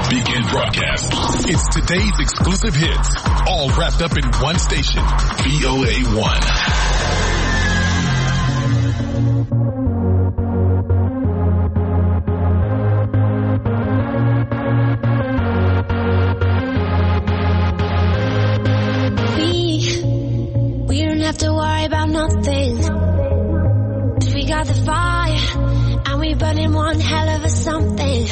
Begin broadcast. It's today's exclusive hits, all wrapped up in one station, VOA1. We don't have to worry about nothing. 'Cause we got the fire, and we burning one hell of a something.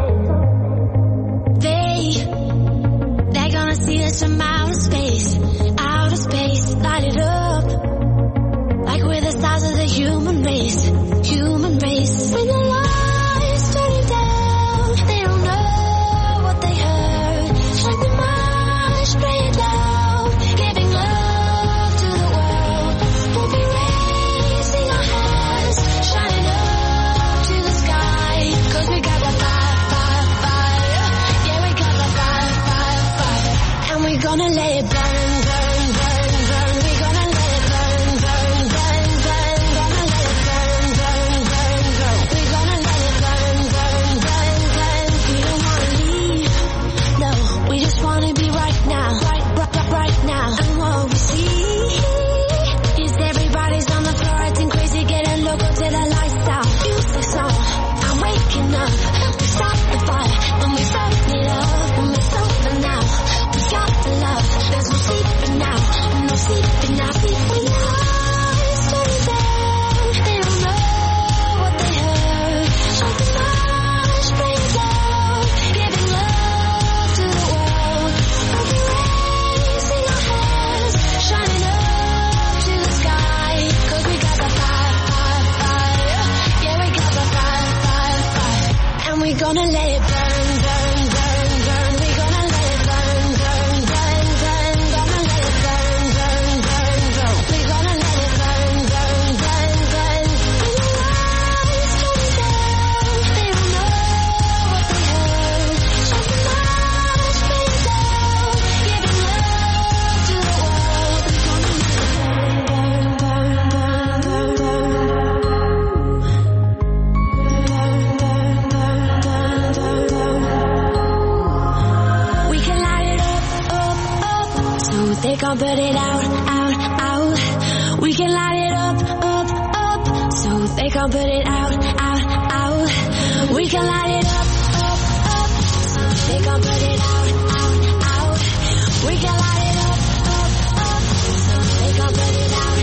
They're gonna see us from outer space, light it up, like we're the stars of the human race. When the lights turning down, they don't know what they heard. Shine the march, spray it loud, giving love to the world. We'll be raising our hands, shining up to the sky, 'cause we got the fire, yeah, we got the fire, and we're gonna let it burn. We're gonna let it burn. Gonna let it burn. We're gonna let it burn. We don't wanna leave, no, we just wanna be right now, right now. And what we see is everybody's on the floor acting crazy, getting local till the lights out. Music song, I'm waking up. We start the fire and we burn it up, and it's over now. We got the love, there's no sleeping now, no sleeping now. When the lights turn down, they don't know what they heard. Shine the march, spray it loud, giving love to the world. We'll be raising our hands, shining up to the sky, 'cause we got the fire, yeah, we got the fire, and we're gonna let it burn. We're gonna let it burn. Gonna let it burn. We're gonna let it burn. When the lights turn down, they don't know what they heard. Shine the march, spray it loud, giving love to the world. We're gonna let it We can light it up, so they can't put it out. We can light it up, so they can't put it out. We can light it up, so they can't put it out. We can light it up, so they can't put it out.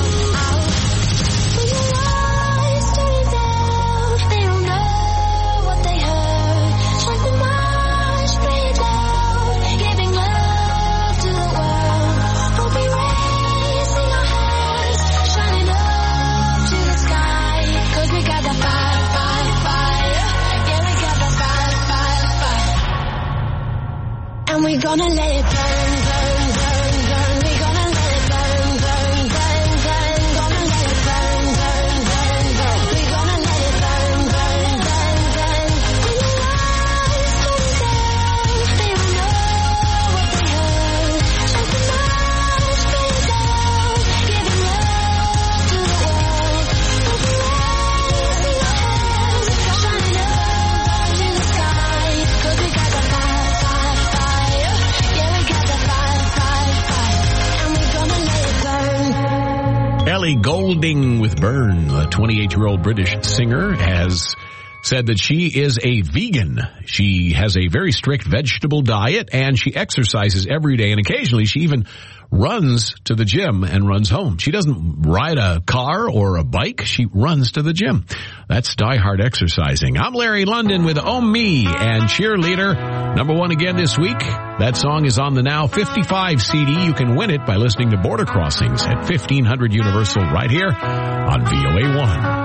When the lights turn down, they don't know what they heard. Shine the march, spray it loud, giving love to the world. We'll be raising our hands, shining up to the sky, 'cause we got the fire, yeah, we got the fire, and we're gonna let it burn. We're gonna let it burn. Gonna let it burn. We're gonna let it burn. When the lights turn down, they don't know what they heard. Shine the march, spray it loud, giving love to the world. We'll be raising our hands, shining up to the sky, 'cause we got the fire, yeah, we got the fire, and we're gonna let it burn. Ellie Goulding with Burn, a 28-year-old British singer, has said that she is a vegan. She has a very strict vegetable diet, and she exercises every day, and occasionally she even runs to the gym and runs home. She doesn't ride a car or a bike. She runs to the gym. That's diehard exercising. I'm Larry London with Oh Me and Cheerleader. Number one again this week. That song is on the Now 55 CD. You can win it by listening to Border Crossings at 1500 Universal right here on VOA1.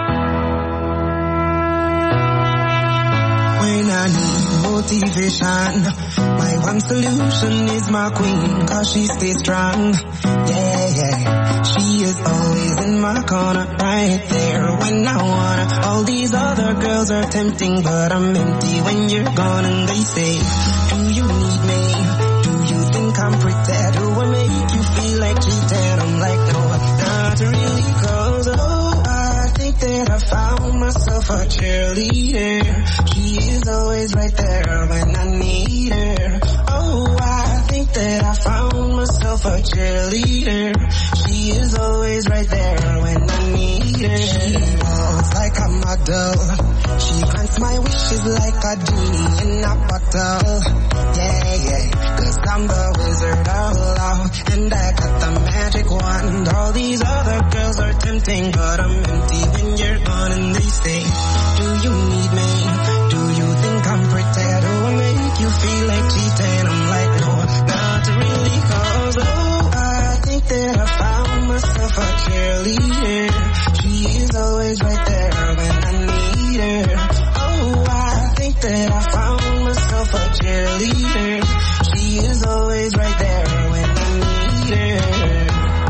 When I need motivation, my one solution is my queen, 'cause she stays strong. Yeah, she is always in my corner, right there when I wanna. All these other girls are tempting, but I'm empty when you're gone. And they say, do you need me? Do you think I'm pretty? Do I make you feel like cheating? I'm like, no, not really, 'cause I think that I found myself a cheerleader. She is always right there there when I need her. Oh, I think that I found myself a cheerleader. She is always right there when I need her. She walks like a model. She grants my wishes like a genie in a bottle. Yeah, yeah, 'cause I'm the wizard of love, and I got the magic wand. All these other girls are tempting, but I'm empty when you're gone. And they say, do you need me? Do you think I'm pretty? Do I make you feel like cheating? I'm like, no, not really, 'cause oh, I think that I found myself a cheerleader. She is always right there when I need her. Oh, I think that I found myself a cheerleader. She is always right there when I need her.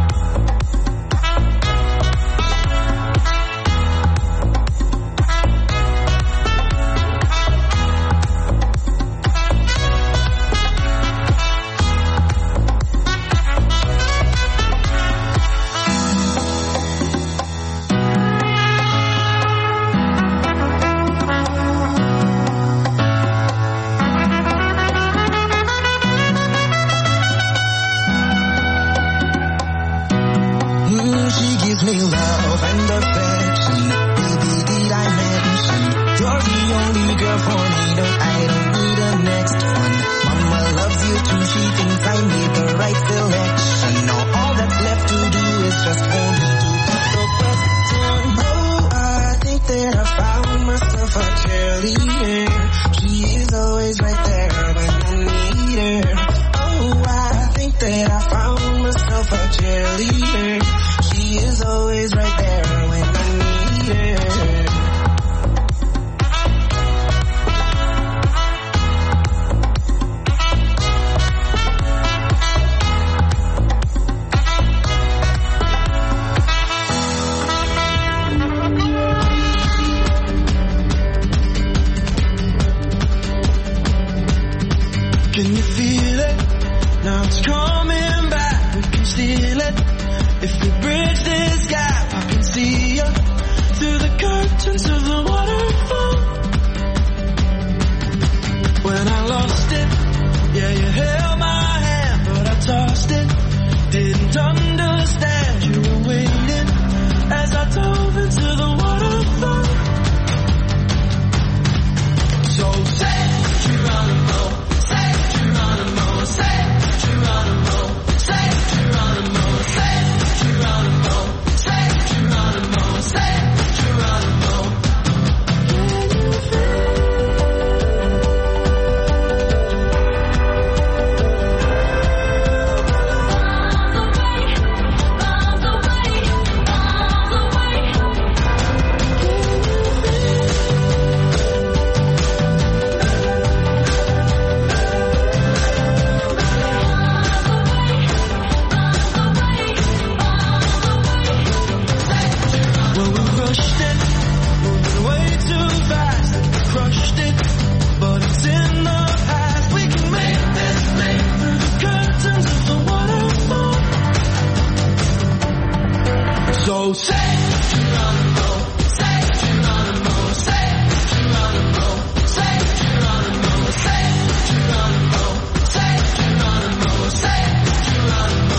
Me love and affection. Baby, did I mention you're the only girl for me? No, I don't need a next one. Mama loves you too. She thinks I made the right selection. Now all that's left to do is just for me to put the question. Oh, I think that I found myself a cheerleader. She is always right there when I need her. Oh, I think that I found myself a cheerleader. She is always right there when I need her. Can you feel it? Now it's coming back. We can steal it. If we bridge this gap, I can see you through the curtains of the waterfall. When I lost it, yeah, you held my hand, but I tossed it. Didn't understand you were waiting as I dove into the waterfall. So say Geronimo, say Geronimo, say Geronimo, say Geronimo, say Geronimo, say Geronimo, say Geronimo. So say Geronimo, say Geronimo, say Geronimo, say Geronimo, say Geronimo, say Geronimo, say Geronimo.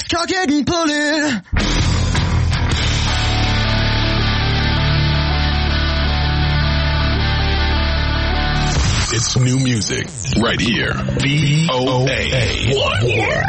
Cock it and pull it. It's new music right here. VOA1.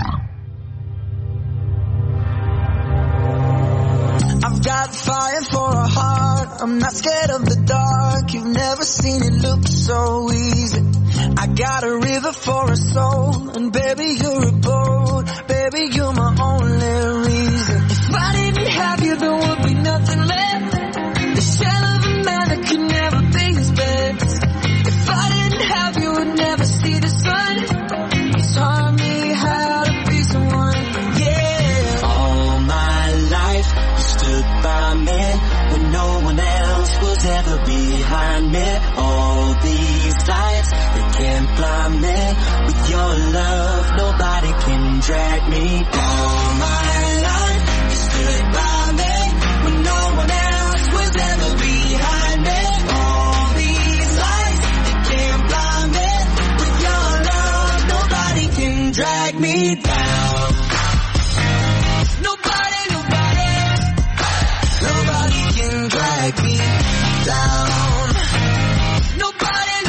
I've got fire for a heart. I'm not scared of the dark. You've never seen it look so easy. I got a river for a soul, and baby you're a boat. Baby you're my only reason. If I didn't have you, there would be nothing left. The shell of a man that could never be his best. If I didn't have you, would never see the sun. You taught me how to be someone. Yeah. All my life you stood by me when no one else was ever behind me. All these lights, they can't blind me. With your love, nobody can drag me down. All my life you stood by me when no one else was ever behind me. All these lights, they can't blind me. With your love, nobody can drag me down. Nobody can drag me down. Nobody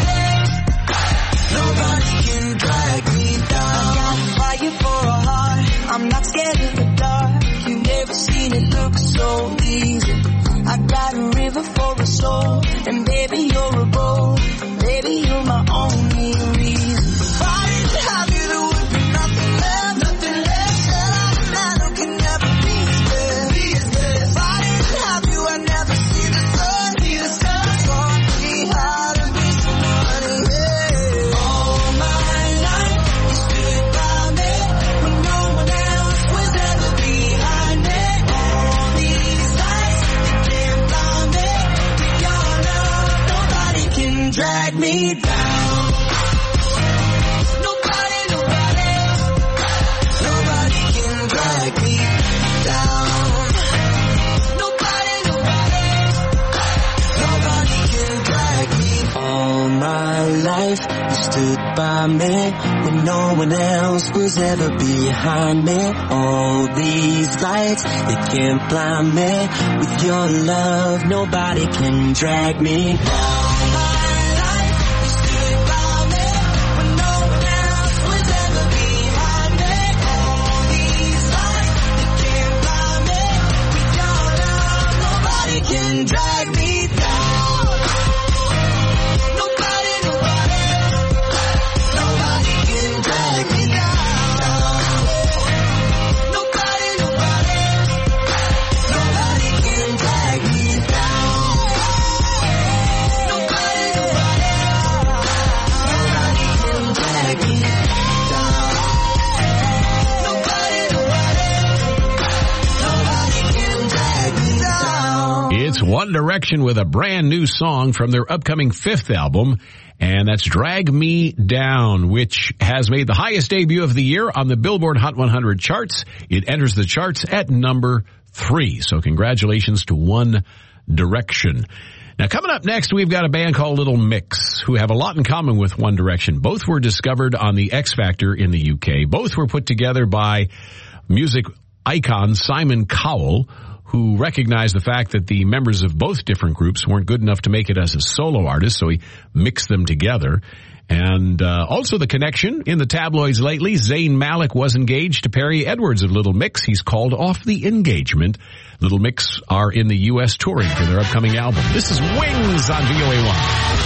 can drag me down. I got fire for a heart. I'm not scared of the dark. You've never seen it look so easy. I got a river for a soul, and baby you're a boat. Baby you're my only reason. If I didn't have you, there would be nothing left. Nothing left. Said I'm a man who can never be his best. If I didn't have you, I'd never see the sun. Taught me how to be somebody. Yeah. All my life you stood by me when no one else was ever behind me. All these lights, they can't blind me. With your love, nobody can drag me down. Nobody can drag me down. Nobody can drag me. All my life you stood by me when no one else was ever behind me. All these lights, they can't blind me. With your love, nobody can drag me down. Can drag me down. Nobody can drag me down. Nobody can drag me down. Nobody can drag me down. Nobody can drag me down. It's One Direction with a brand new song from their upcoming 5th album, and that's Drag Me Down, which has made the highest debut of the year on the Billboard Hot 100 charts. It enters the charts at number 3. So congratulations to One Direction. Now, coming up next, we've got a band called Little Mix, who have a lot in common with One Direction. Both were discovered on the X Factor in the UK. Both were put together by music icon Simon Cowell, who recognized the fact that the members of both different groups weren't good enough to make it as a solo artist, so he mixed them together. And also the connection in the tabloids lately, Zayn Malik was engaged to Perry Edwards of Little Mix. He's called off the engagement. Little Mix are in the U.S. touring for their upcoming album. This is Wings on VOA1.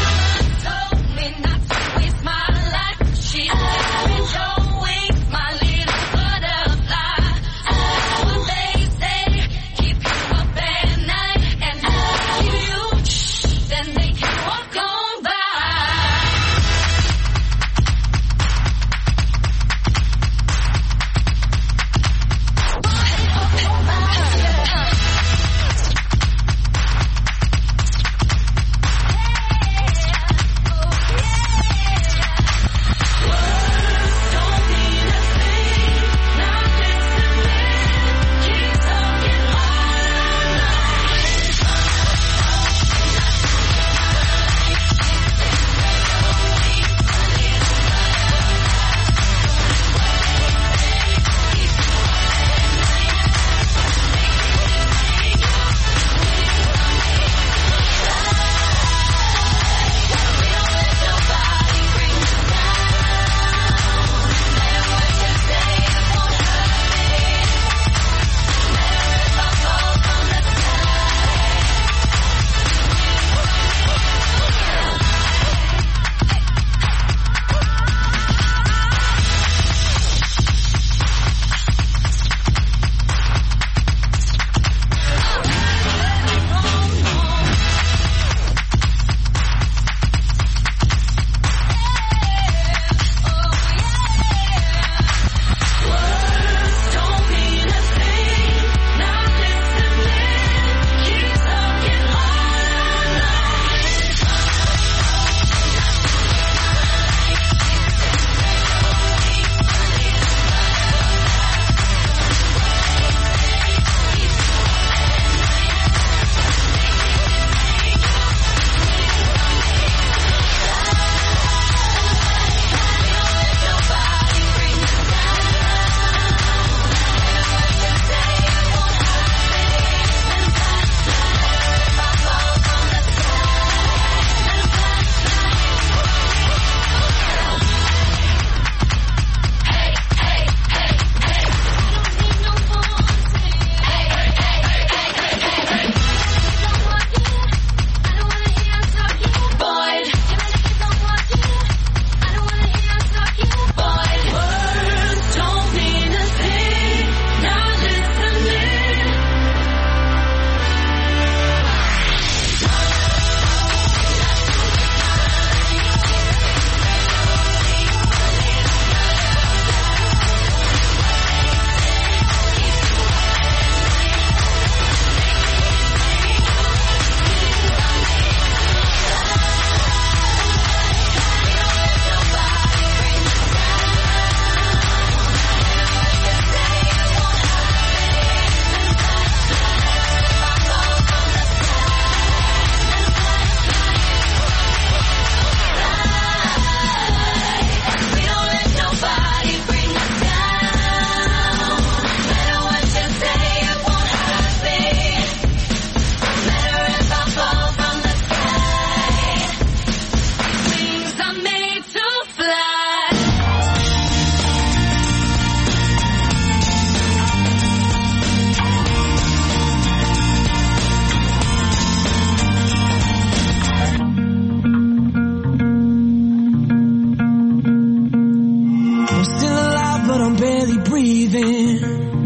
breathing.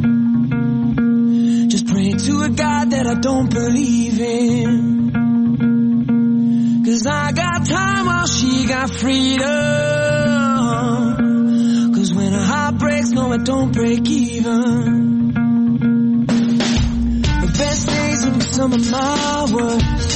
Just praying to a God that I don't believe in. 'Cause I got time while she got freedom. 'Cause when a heart breaks, no, it don't break even. The best days will be some of my worst.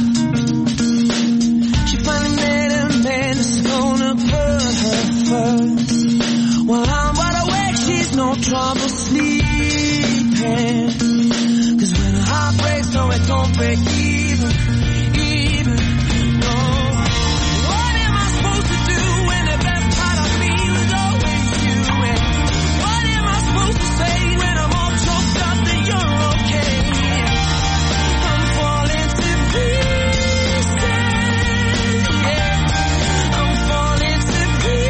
She finally met a man that's gonna put her first. While I'm wide awake, she's no trouble sleeping. 'Cause when a heart breaks, no, it don't break even. No. What am I supposed to do when the best part of me was always you? And what am I supposed to say when I'm all choked up that you're okay? I'm falling to pieces. Yeah. I'm falling to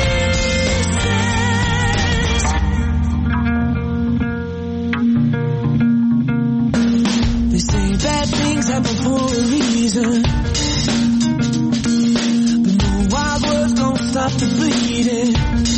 pieces. They say bad things happen for a reason. Stop the bleeding.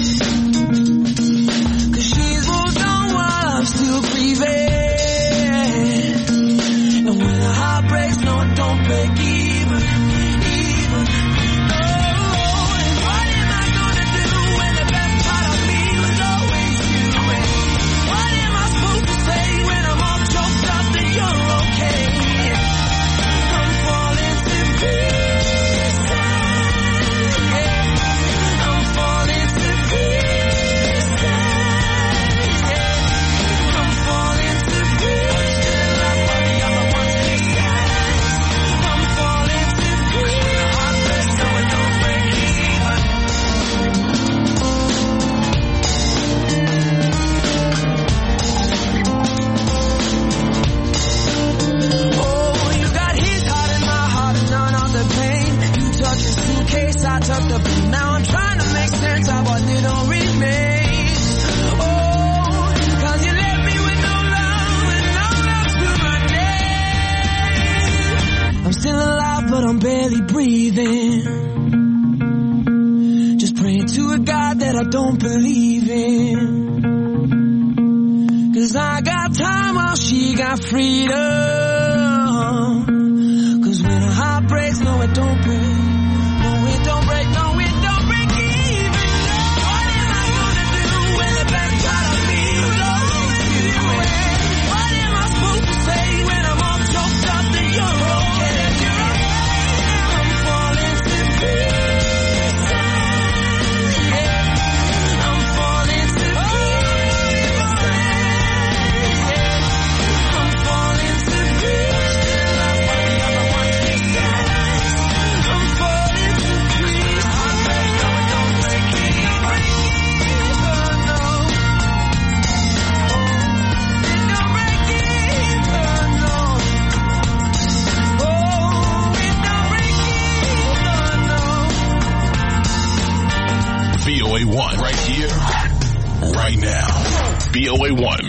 'Cause she's moved on while I'm still grieving. And when a heart breaks, no, it don't break even. No. And what am I gonna do when the best part of me was always you? And what am I supposed to say when I'm all choked up that you're okay? I'm falling to pieces. I tucked up and now I'm trying to make sense of what didn't remain. Oh, 'cause you left me with no love and no love to my name. I'm still alive but I'm barely breathing. Just praying to a God that I don't believe in. 'Cause I got time while she got freedom. 'Cause when a heart breaks, no, it don't break. Don't break, no, it don't break even. What am I gonna do when the best part of me was always you? What am I supposed to say when I'm all choked up that you're okay? I'm falling to pieces. Yeah. I'm falling to pieces. I'm falling to pieces. I'm falling to VOA1 right here, right now. VOA1.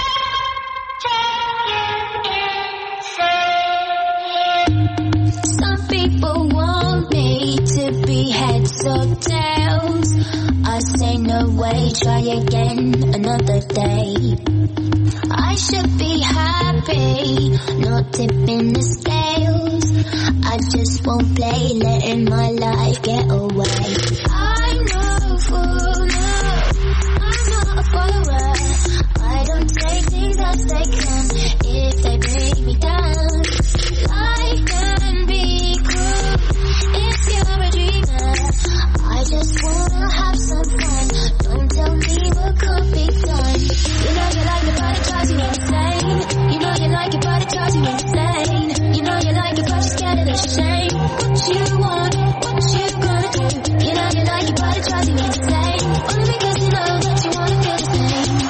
Some people want me to be heads or tails. I say no way, try again another day. I should be happy, not tipping the scales. I just won't play, letting my life get away. I'm no fool, no, I'm not a follower. I don't take things as they come if they bring me down. Life can be cruel if you're a dreamer. I just wanna have some fun. Don't tell me what could be done. You know you like it, but it drives you insane. You know you like it, but it drives you insane. You know you like it, but you're scared of the shame. What you want, what you gonna do? You know you like it, but it drives you insane. Only because you know that you wanna feel the same.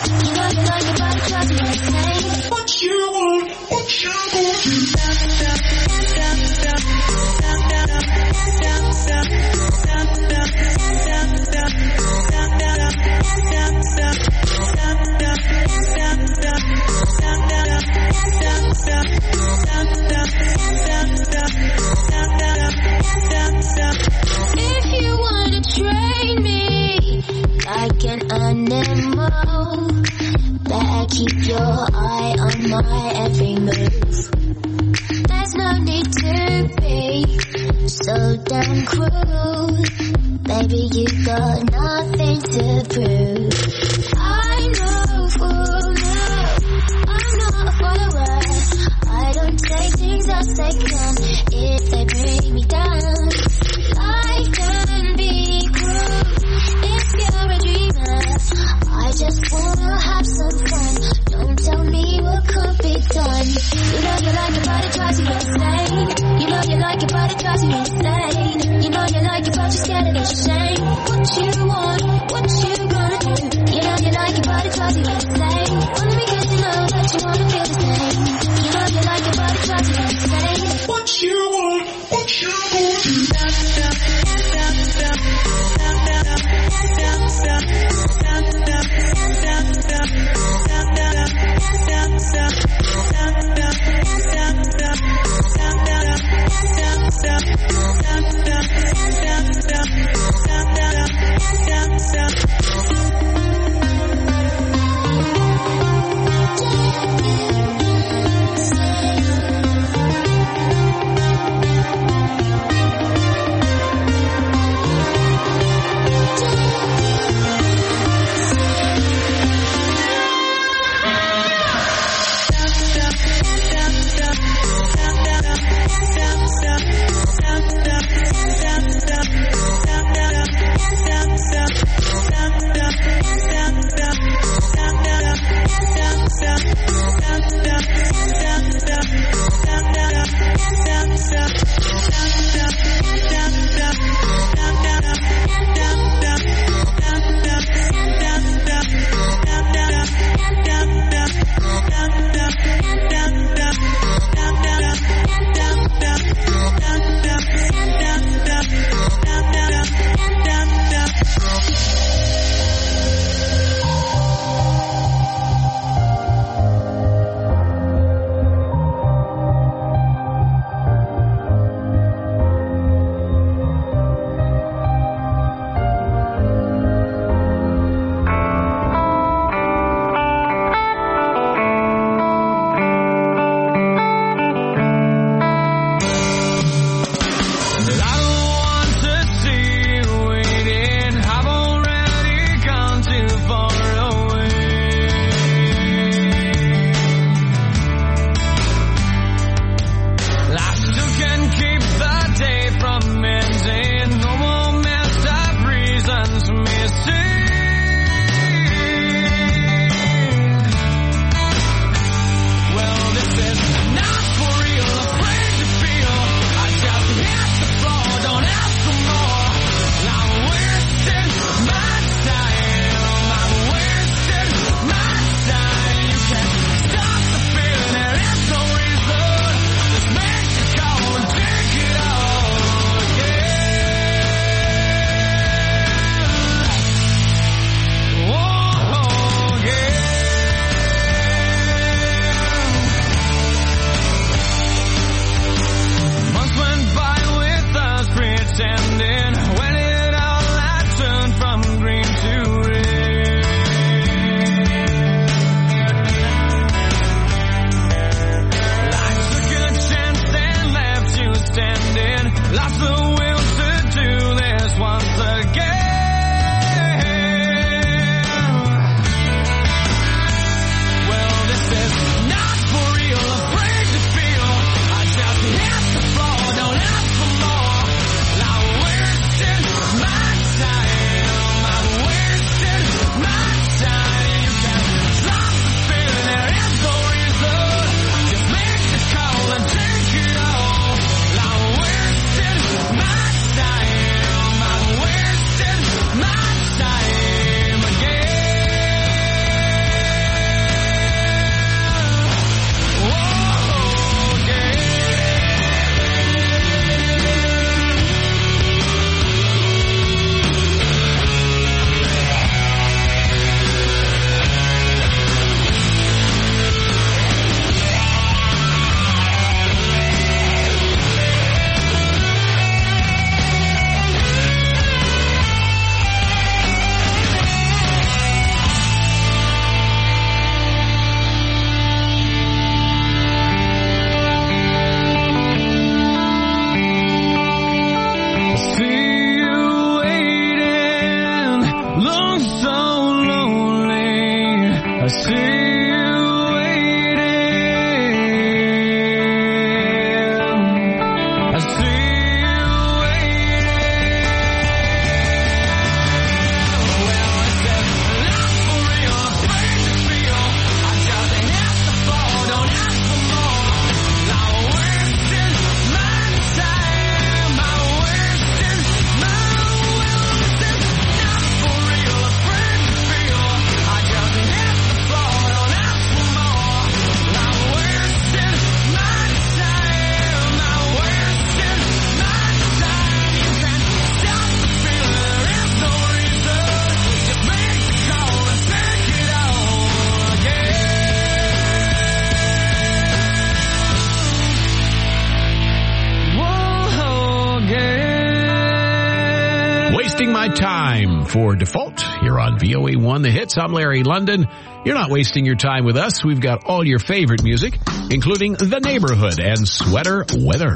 keep your eye on my every move. There's no need to be so damn cruel. Baby, you got nothing to prove. I know full well I'm not a follower. I don't take things as they come if they bring me down. Life can be cruel if you're a dreamer. I just wanna have some fun. Don't tell me what could be done. You know you like it, but it drives you insane. You know you like it, but it drives you insane. You know you like it, but you're scared of the shame. What you want, what you gonna do? You know you like it, but it drives you insane. Only because you know that you wanna feel the same. You know you like it, but it drives you insane. What you want, what you gonna do? I see you waiting. I see you waiting. Well, I said, not for real, afraid to feel. I just have to fall, don't ask for more. I'm wasting my time. I'm wasting my will. Not for real, afraid to feel. I just have to fall, don't ask for more. I'm wasting my time. I'm wasting my time. You can't stop the feeling. There is no reason. Just make the call and take it all again. Wasting My Time for Default here on VOA1 The Hits. I'm Larry London. You're not wasting your time with us. We've got all your favorite music, including The Neighborhood and Sweater Weather.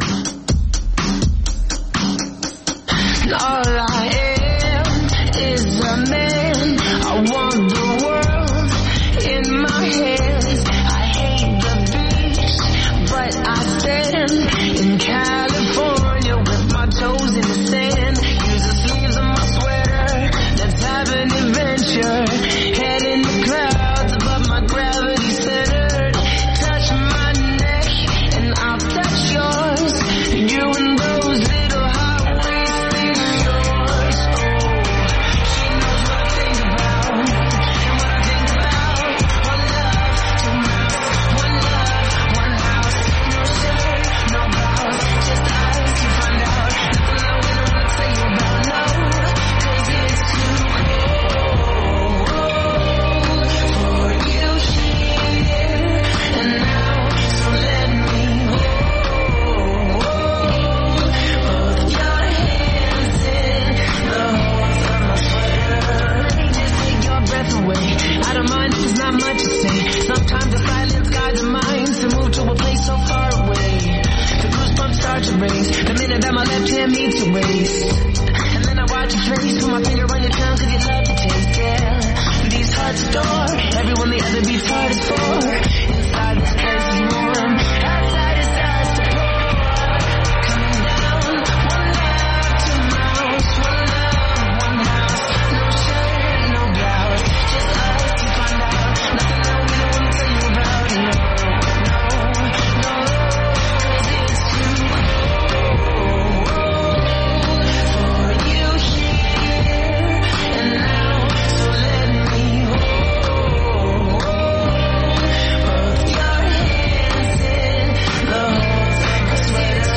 All I am is a man. I want the world in my hands. I hate the beach, but I stand in California with my toes in the sand. Use the sleeves of my sweater. Let's have an adventure. Head in the clouds above my gravity centered. Touch my neck and I'll touch yours. You and those little hot waist things of yours. Oh, she knows what I think about. And what I think about. One love, two mouths. One love, one house. No shirt, no blouse. Just eyes to find out. Nothing I really want to tell you about. No, 'cause it's too cold for you here and now. So let me hold both your hands in the holes of my sweater. Let me just take your breath away. I don't mind if there's not much to say. Sometimes the silence guides the mind to move to a place so far away. The goosebumps start to raise the minute that my left hand meets your waist. And then I watch your face, put my finger on your tongue 'cause you love to taste, yeah. These hearts adore everyone the other beats hard is for. Inside this place is warm, outside is dust to pour. Coming down, one love, two mouths. One love, one house. No shirt, no blouse. Just us to find out. Nothing I really want to tell you about. No, no, 'cause it's too cold for you here and now. So let me hold both your hands in the holes of my sweater.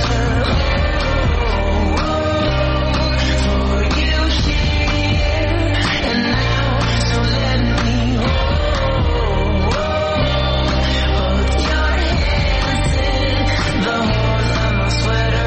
For you here and now. So let me hold both your hands in the holes of my sweater.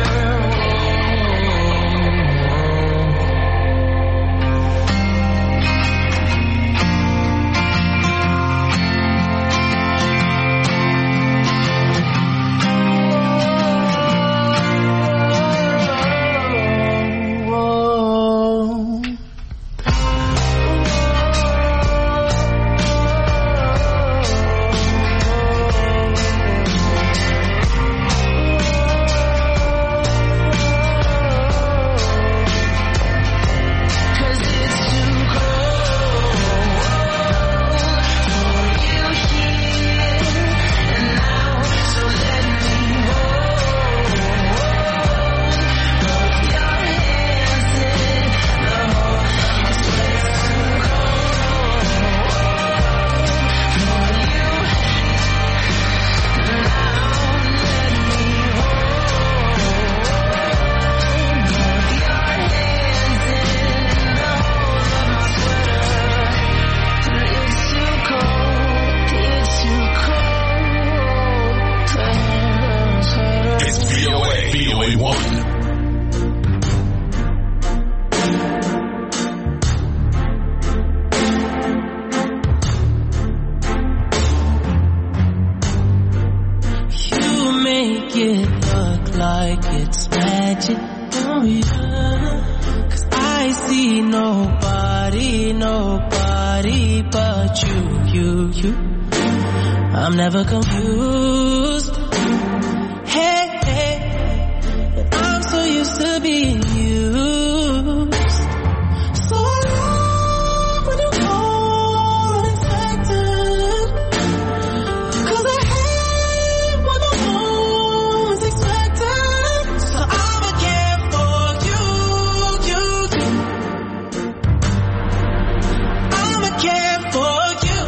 Cause it's too cold for you here and now. So let me hold both your hands in the holes of my sweater. For you now, let me hold both your hands in the holes of my sweater. It's too cold to handle a sweater. It's VOA1. You make it look like it's magic, don't you? 'Cause I see nobody nobody but you. I'm never confused. Hey, I'm so used to being used. So I love when you call unexpected, 'cause I hate when the one's expected. So I'ma care for you. I'ma care for you.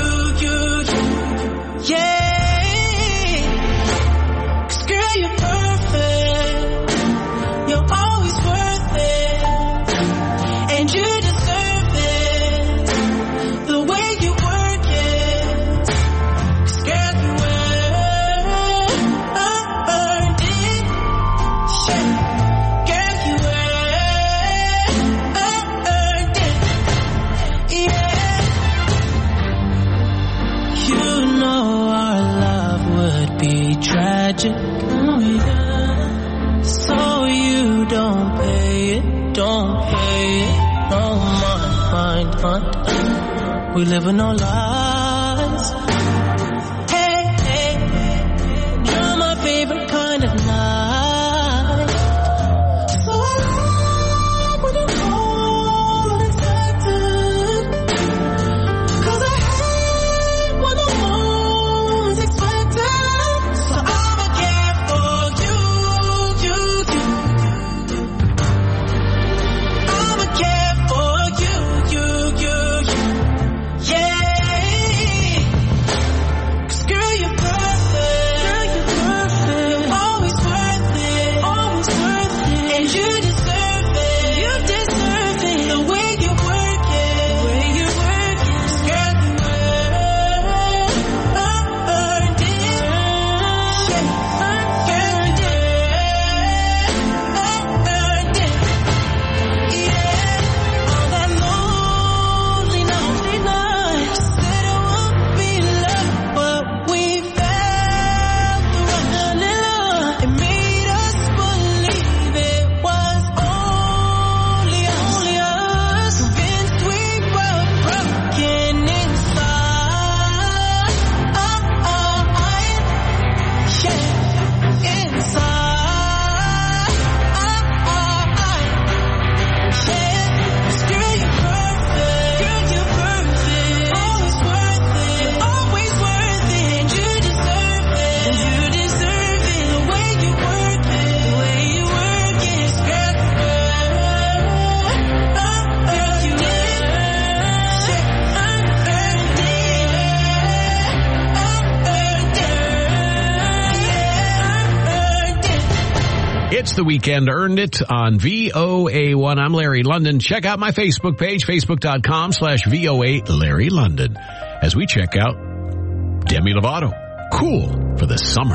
Yeah. 'Cause girl, you're perfect. You're always worth it. And you deserve it. The way you work it. 'Cause girl, you earned it. Yeah. Girl, you earned it. Yeah. You know our love would be tragic. Oh, yeah. So you don't pay it. No mind. We live in no lies. Hey, you're my favorite kind of night. So I love when you call unexpected, 'cause I hate when the one's expected. So I'ma care for you. I'ma care for you. Yeah. 'Cause girl, you're perfect. You're always worth it. And you deserve it. The way you work it. 'Cause girl, you earned it. Yeah. Girl, you earned it. Yeah. All that lonely night. Said it won't be love, but we felt the rush. It made us believe it was only us. Convinced we were broken inside. Yeah. Inside. Yeah. 'Cause girl, you're perfect. Always worth it. And you deserve it. The way you work it. 'Cause girl, you earned it. It's the weekend, Earned It on VOA1. I'm Larry London. Check out my Facebook page, facebook.com/VOA Larry London, as we check out Demi Lovato. Cool for the summer.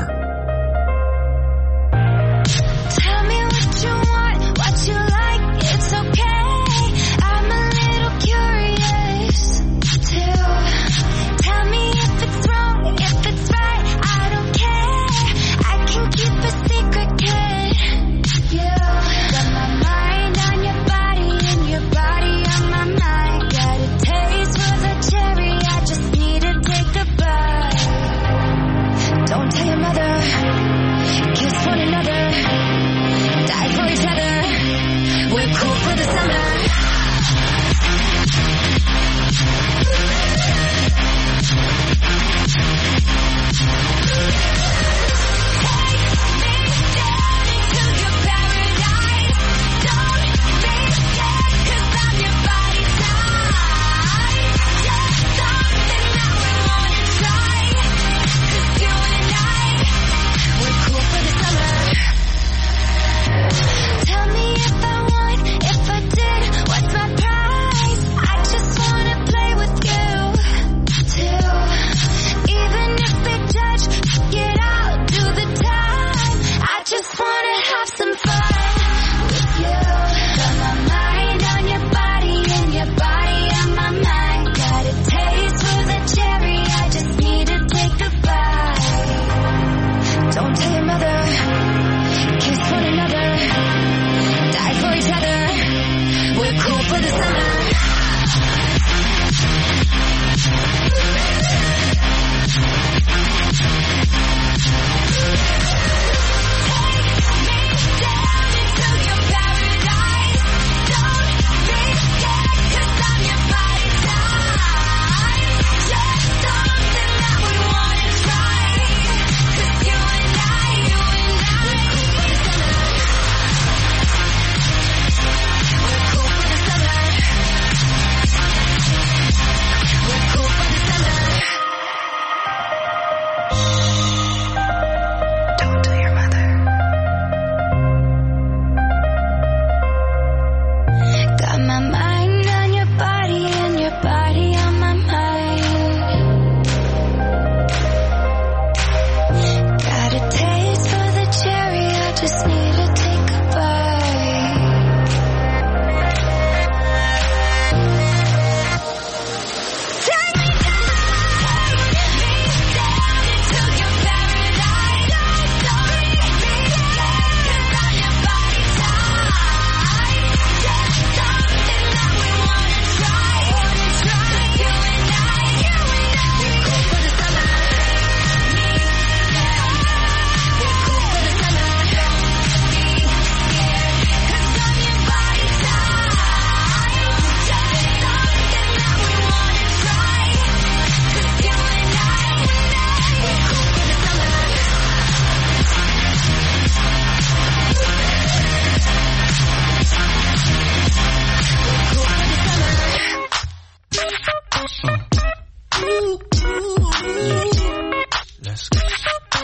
Tell me what you want, what you like, it's okay. I'm a little curious too. Tell me if it's wrong, if it's right, I don't care. I can keep a secret, kid. You got my mind on your body and your body on my mind. Got a taste for the cherry, I just need to take a bite. Don't tell your mother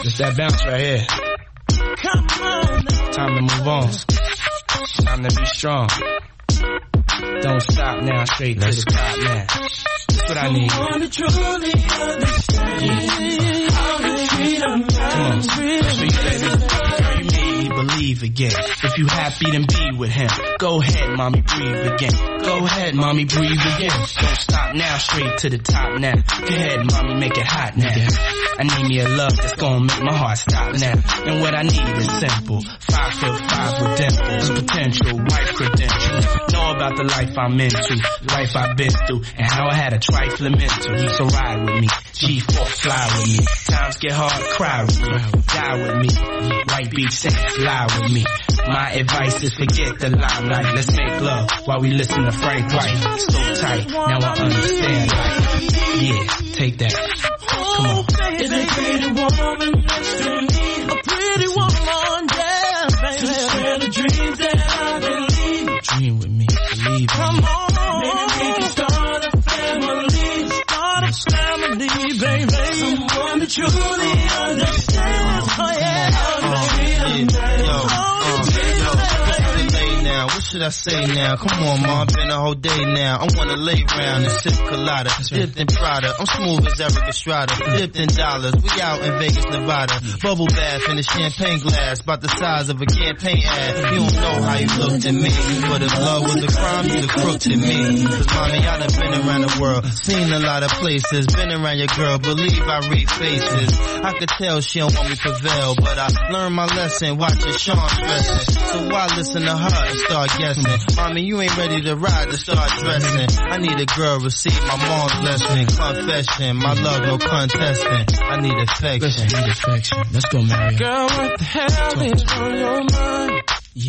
It's that bounce right here. Come on. Time to move on. Time to be strong. Don't stop now, straight to the top now. That's what I need. Want to truly understand how to treat a man. Come on, sweet baby. Girl, you made me believe again. If you happy, then be with him. Go ahead, mommy, breathe again. Go ahead, mommy, breathe again. Don't stop now, straight to the top now. Go ahead, mommy, make it hot now. I need me a love that's gonna make my heart stop now. And what I need is simple. 5'5" with dimples, potential wife credentials. Know about the life I'm into, life I've been through, and how I had a trifling mental. So ride with me, G4 fly with me. Times get hard, cry with me, die with me. White beach saints, lie with me. My advice is forget the limelight. Let's make love while we listen to Frank White. So tight, now I understand life. Yeah, take that. Come on. Is a pretty woman next to me? A pretty woman, yeah, baby. To share the dreams that I believe. Dream with me, believe in Come me. on, maybe we can start a family. Start a family, baby. Someone that truly understands. Oh yeah. Now, what should I say now? Come on, ma, been a whole day now. I wanna lay round and sip colada, dipped in Prada. I'm smooth as Eric Estrada, dipped in dollars. We out in Vegas, Nevada. Bubble bath in a champagne glass, about the size of a campaign ad. You don't know how you looked at me, but if love was a crime, you'd have crooked at me. Cause mommy, I done been around the world, seen a lot of places, been around your girl, believe I read faces. I could tell she don't want me to prevail, but I learned my lesson, watching Sean stressing. So why listen to her and start guessing? Mommy, you ain't ready to ride to start dressing. I need a girl, receive my mom's blessing. Confession, my love, no contesting. I need affection. I need affection. Let's go, Mario. Girl, what the hell is on your mind? Yeah,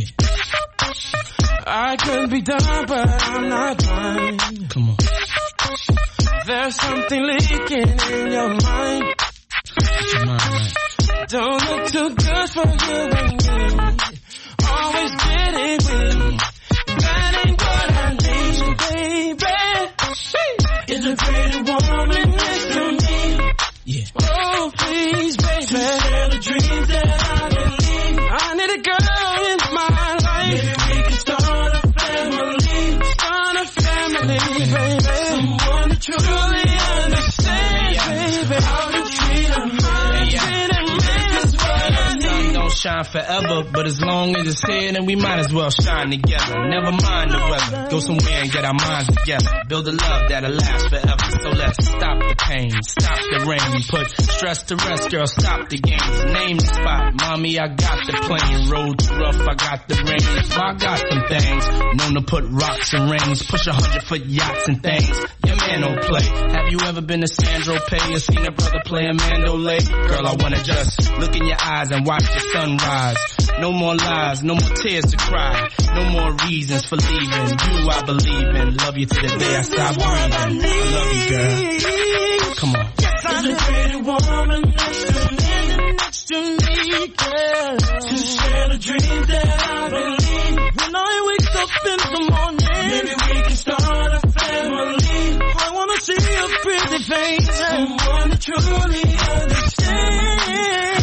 I could be dumb, but I'm not blind. come on. There's something leaking in your mind. Get your mind right. Don't look too good for you and me. Always getting weak. That ain't what I need, baby. Is a pretty woman next to me? Yeah. Oh, please, baby. To share the dreams that I believe. I need a girl in my life. Maybe we can start a family. Start a family, baby. Someone that truly understands, baby. How to treat a man. Treat a man is what I need. Don't shine forever, but as long as it's here, then we might as well shine together. Never mind the weather. Go somewhere and get our minds together. Build a love that'll last forever. So let's stop the pain, stop the rain. Put stress to rest, girl, stop the games. Name the spot, mommy, I got the plane. Road too rough, I got the rain. I got some things, known to put rocks and rings. Push 100-foot yachts and things. Your man don't play. Have you ever been to Sandro Pay or seen a brother play a mandolay? Girl, I wanna just look in your eyes and watch the sunrise. No more lies, no more tears to cry. No more reasons for leaving. You I believe in. Love you to the day I stop breathing. I love you, girl. Come on. There's a pretty woman next to me, girl. To share the dreams that I believe. When I wake up in the morning, maybe we can start a family. I wanna see a pretty face, someone that truly understands.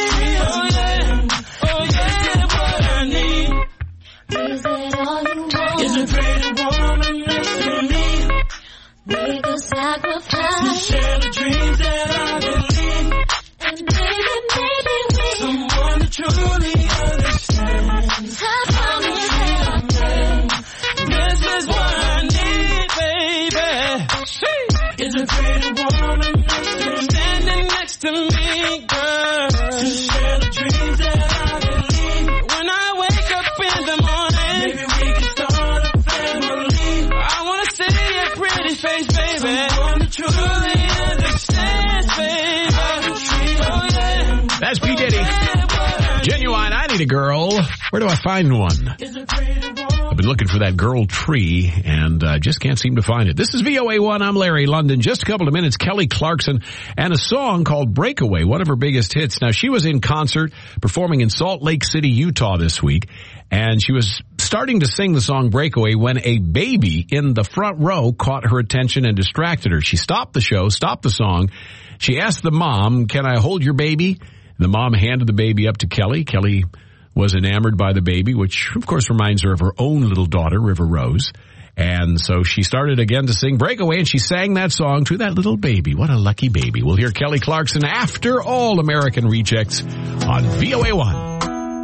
Oh yeah, what I need. Is it all you want? Is a pretty woman next to me. Make a To sacrifice. share the dreams that I believe. And maybe we Someone that truly understands. how to treat a man. This is what I need, baby. Is a pretty woman next to me, standing next to me, girl. To share the dreams that I believe. When I wake up in the morning, maybe we can start a family. I wanna see a pretty face, baby. Someone that truly understands, baby. Oh yeah. That's P. Diddy. Genuine, I need a girl. Where do I find one? Is a pretty woman. I've been looking for that girl tree and just can't seem to find it. This is VOA1. I'm Larry London. Just a couple of minutes, Kelly Clarkson and a song called Breakaway, one of her biggest hits. Now, she was in concert performing in Salt Lake City, Utah this week, and she was starting to sing the song Breakaway when a baby in the front row caught her attention and distracted her. She stopped the show, stopped the song. She asked the mom, "Can I hold your baby?" The mom handed the baby up to Kelly. Kelly was enamored by the baby, which, of course, reminds her of her own little daughter, River Rose. And so she started again to sing Breakaway, and she sang that song to that little baby. What a lucky baby. We'll hear Kelly Clarkson after All American Rejects on VOA1.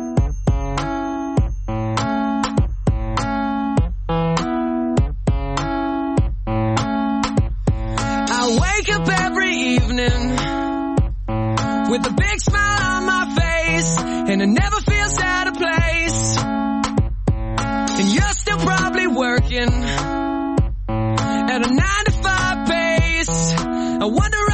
With a big smile on my face, and it never feels out of place. And you're still probably working at a 9-to-5 pace. I wonder